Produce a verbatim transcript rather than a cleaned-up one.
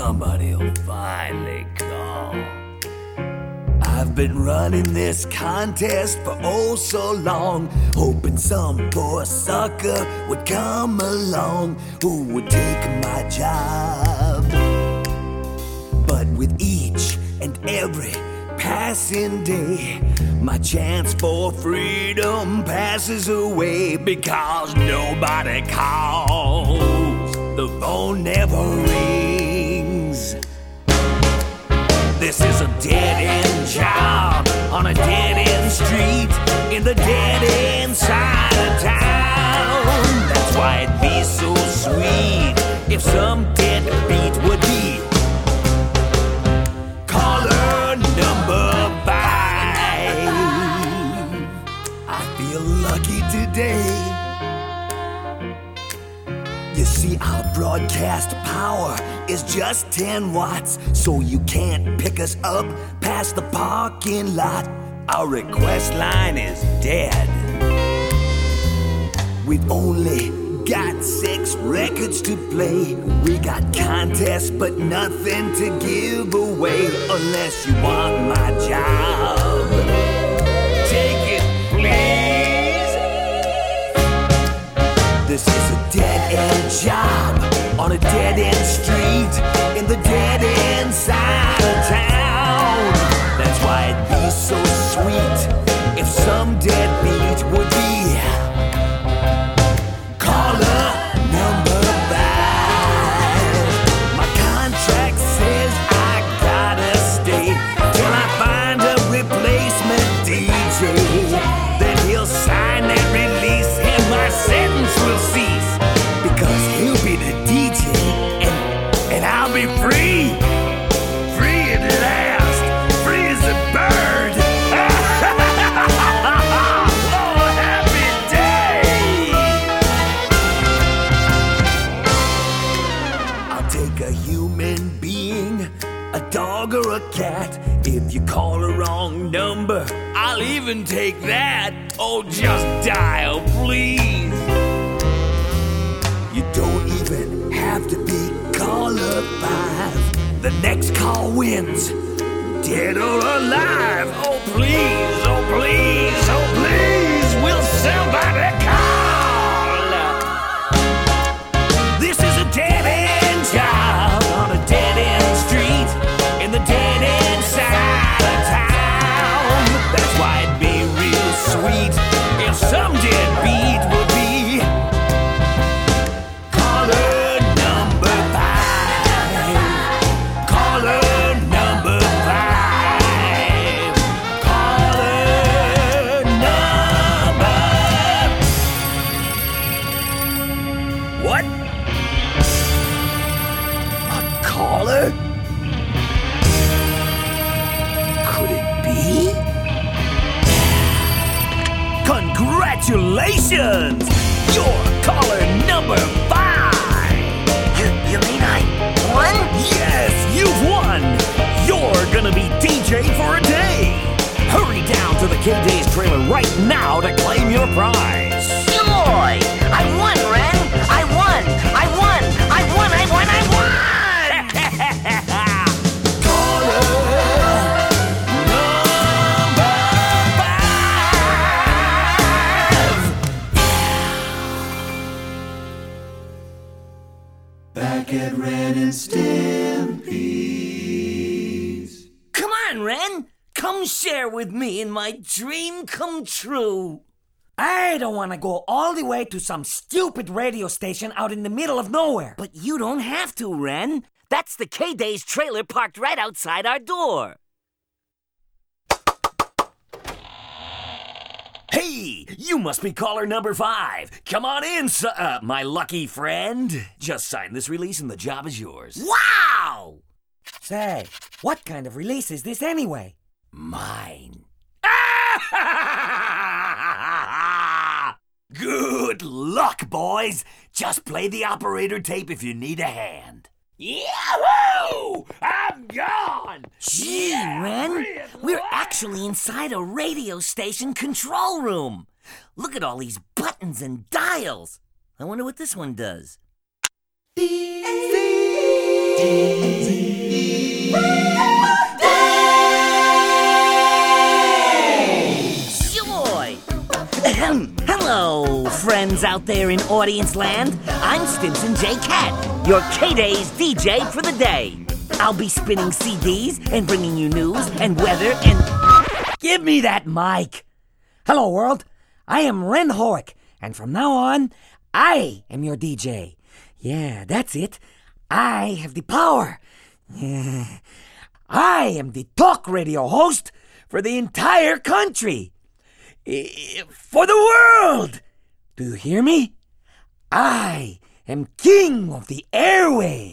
somebody'll finally call. I've been running this contest for oh so long, hoping some poor sucker would come along who would take my job. But with each and every passing day, my chance for freedom passes away, because nobody calls, the phone never rings. This is a dead-end job on a dead-end street in the dead-end side of town. That's why it'd be so sweet if some deadbeat would be caller number five. I feel lucky today. You see, our broadcast power is just ten watts, so you can't pick us up past the parking lot. Our request line is dead. We've only got six records to play. We got contests but nothing to give away, unless you want my job. Take it, please. This is a dead-end job on a dead-end street in the dead-end side of town. That's why it'd be so sweet if some deadbeat would be caller number five. My contract says I gotta stay till I find a replacement D J. Then he'll sign that release and my sentence will cease, because he'll be the D J and, and I'll be free. Free at last. Free as a bird. Oh, happy day. I'll take a human being, a dog or a cat. If you call a wrong number, I'll even take that. Oh, just dial, please. You don't even have to be caller five. The next call wins, dead or alive. Oh, please, oh, please, oh, please, will somebody call? This is a dead-end job on a dead-end street in the dead-end side of town. That's why it'd be real sweet if some deadbeat would be caller number five. Caller number five. Caller number. What? A caller? Could it be? Congratulations! You're caller number five! You, you mean I won? Yes, you've won! You're gonna be D J for a day! Hurry down to the K-Days trailer right now to claim your prize! Joy! I won, Ren! I won! I won! I won! I won! I won! Back at Ren and Stimpy's. Come on, Ren! Come share with me in my dream come true. I don't want to go all the way to some stupid radio station out in the middle of nowhere. But you don't have to, Ren. That's the K-Days trailer parked right outside our door. Hey, you must be caller number five. Come on in, su- uh, my lucky friend. Just sign this release and the job is yours. Wow! Say, what kind of release is this anyway? Mine. Good luck, boys. Just play the operator tape if you need a hand. Yahoo! I'm gone! Gee, Yeah, Ren, free at we're last. actually inside a radio station control room. Look at all these buttons and dials. I wonder what this one does. B Joy! Ahem. Hello, friends out there in audience land. I'm Stimson J. Cat, your K-Day's D J for the day. I'll be spinning C Ds and bringing you news and weather and... Give me that mic! Hello, world. I am Ren Hoek, and from now on, I am your D J. Yeah, that's it. I have the power. Yeah. I am the talk radio host for the entire country. I- For the world! Do you hear me? I am king of the airwaves.